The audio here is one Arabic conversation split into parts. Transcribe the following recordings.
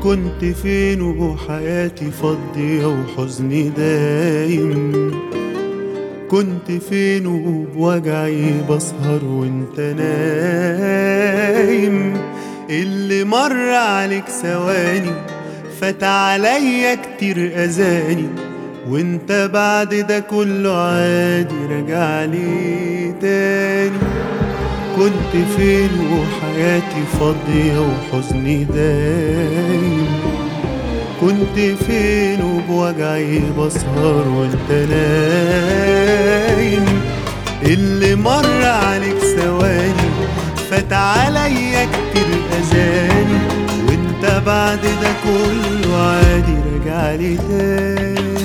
كنت فين وحياتي فاضية وحزني دايم؟ كنت فين وبوجعي بسهر وانت نايم؟ اللي مر عليك ثواني فات عليا كتير أذاني، وانت بعد ده كله عادي راجع لي تاني. كنت فين وحياتي فاضية وحزني دايم؟ كنت فين وبوجعي بسهر وانت نايم؟ اللي مر عليك ثواني فات عليا كتير أذاني، وانت بعد ده كله عادي راجعلي تاني.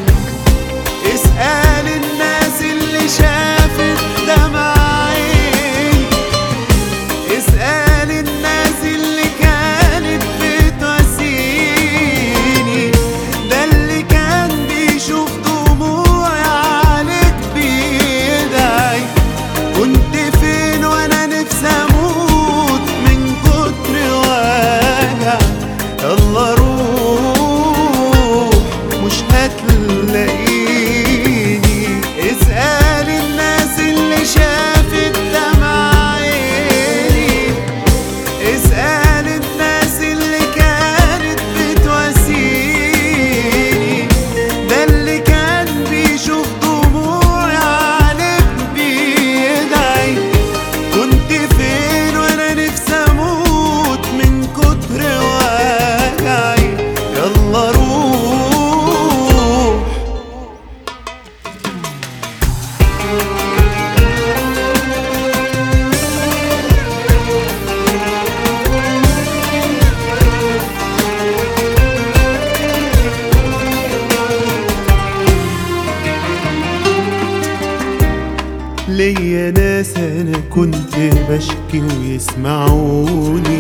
اسأل الناس اللي شافت دمعي، اسأل الناس اللي كانت بتواسيني، ده اللي كان بيشوف دموعي عليك بيدعي. كنت فين وانا نفسي اموت من كتر وجع؟ يلا روح مش هتلاقيني. اسأل الناس اللي شافت دمعي، اسأل الناس اللي كانت بتواسيني، ده اللي كان بيشوف دموعي عليك بيدعي. كنت فين وانا نفسي اموت من كتر وجعي؟ يلا روح. ليا ناس انا كنت بشكي ويسمعوني،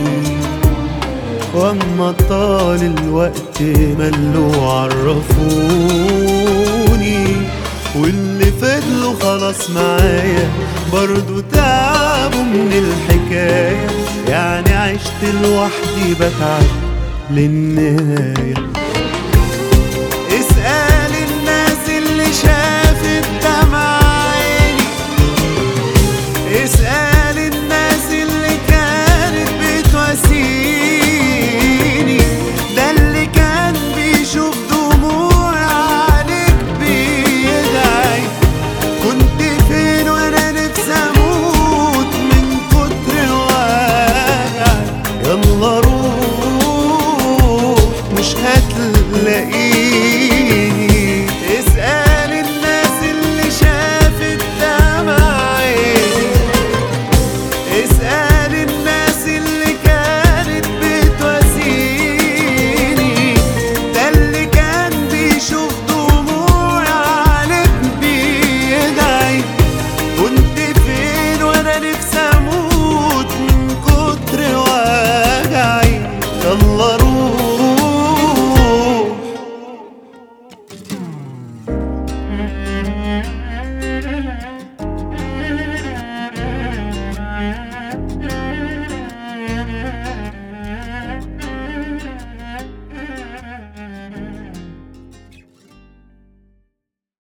واما طال الوقت ملوا عرفوني، واللي فضلوا خلاص معايا برضو تعبوا من الحكاية. يعني عشت لوحدي بتعب للنهاية.